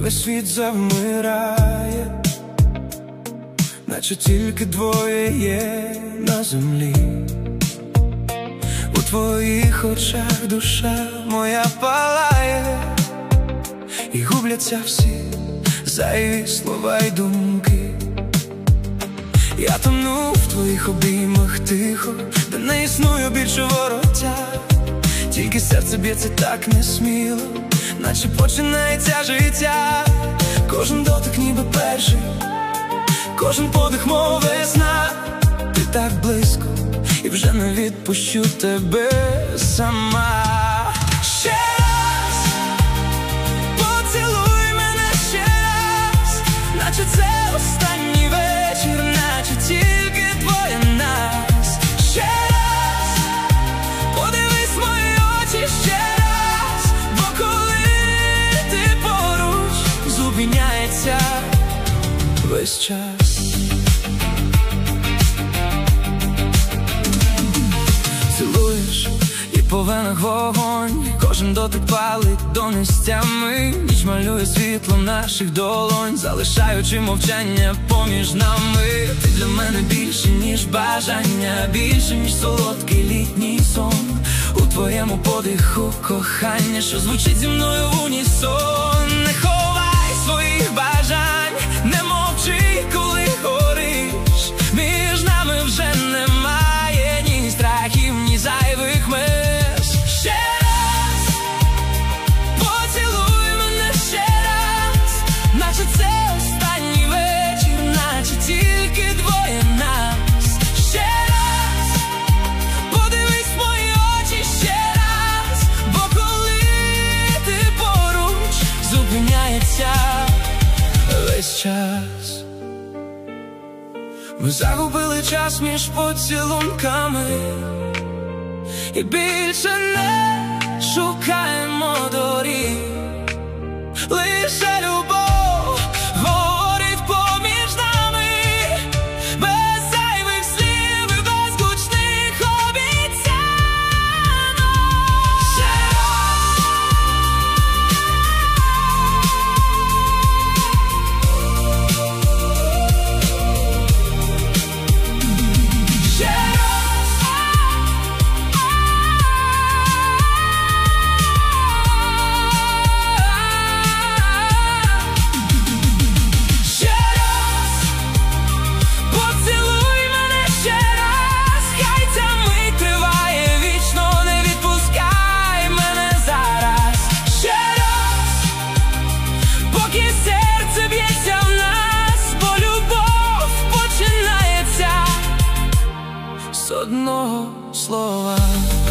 весь світ завмирає, наче тільки двоє є на землі. У твоїх очах душа моя палає, і губляться всі зайві слова й думки. Я тону в твоїх обіймах тихо, де не існує більше вороття. Тільки серце б'ється так несміло, наче починається життя. Кожен дотик ніби перший, кожен подих мов весна. Ти так близько, і вже не відпущу тебе сама. Ще раз поцілуй мене ще раз, наче це останній вечір, наче тільки двоє нас. Ще раз подивись в мої очі ще раз, бо коли ти поруч, зупиняється весь час. Цілуєш і по венах вогонь, кожен дотик палить до нестями. Ніч малює світлом наших долонь, залишаючи мовчання поміж нами. Ти для мене більше, ніж бажання, більше, ніж солодкий літній сон. У твоєму подиху кохання, що звучить зі мною в унісон. Не ховай своїх бажань, не мовчи, коли гориш. Між нами вже немає ні страхів, ні зайвих меж. Ще раз поцілуй мене ще раз, наче це останній вечір, наче тільки двоє нас. Ще раз подивись в мої очі ще раз, бо коли ти поруч, зупиняється весь час. Ми загубили час між поцілунками і більше не шукаємо доріг. Лише любов говорить поміж нами, без зайвих слів і без гучних обіцянок. Ще з одного слова.